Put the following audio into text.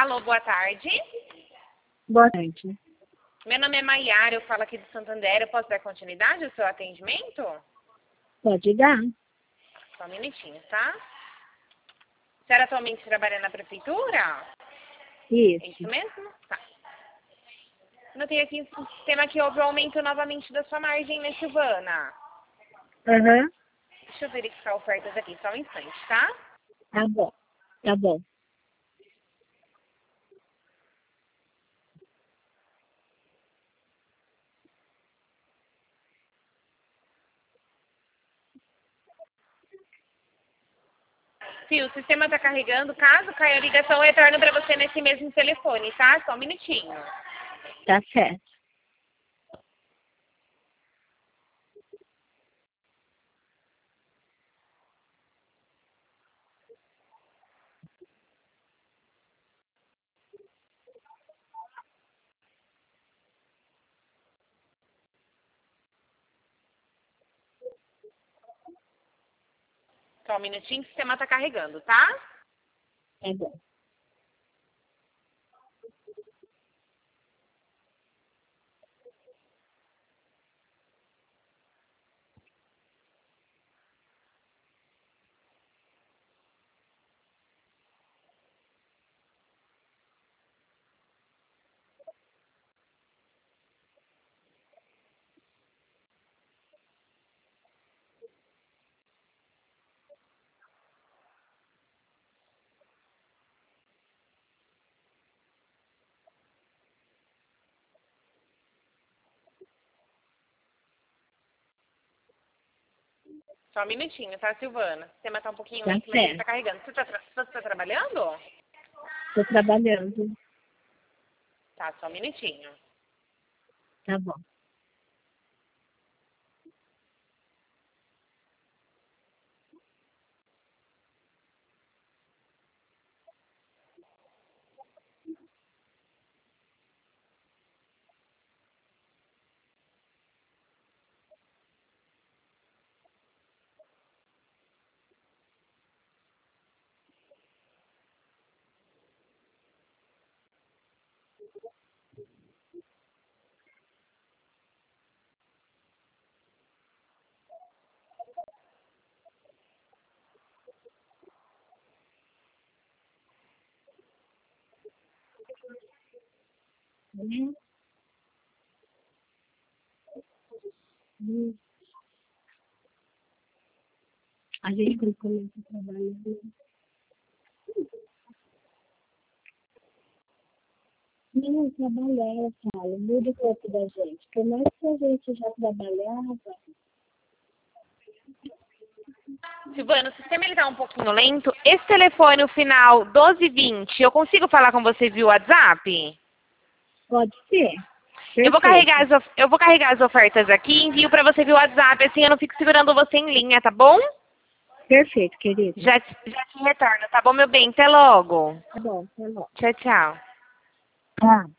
Alô, boa tarde. Boa tarde. Meu nome é Maiara, eu falo aqui do Santander. Eu posso dar continuidade ao seu atendimento? Pode dar. Só um minutinho, tá? A senhora atualmente trabalha na prefeitura? É isso Isso. mesmo? Tá. Notei aqui no sistema que houve um aumento novamente da sua margem, né, Silvana? Aham. Deixa eu verificar ofertas aqui, só um instante, tá? Tá bom. Tá bom. Sim, o sistema está carregando. Caso caia a ligação, eu retorno para você nesse mesmo telefone, tá? Só um minutinho. Tá certo. Só um minutinho, o sistema está carregando, tá? Tá bom. Só um minutinho, tá, Silvana? O sistema está um pouquinho Tá lento, mas ele está certo. carregando. Você tá trabalhando? Tô trabalhando. Tá, só um minutinho. Tá bom. Hum. Hum. A gente quando começa a trabalhar. Não, trabalhar, cara. Muda o corpo da gente. Por mais que a gente já trabalhava. Silvana, o sistema ele tá um pouquinho lento. Esse telefone, o final 1220, eu consigo falar com você via WhatsApp? Pode ser. Eu vou Perfeito. carregar eu vou carregar as ofertas aqui e envio para você via WhatsApp, assim eu não fico segurando você em linha, tá bom? Perfeito, querido. Já te retorno, tá bom, meu bem? Até logo. Tá bom, tá bom. Tchau, tchau. Tá.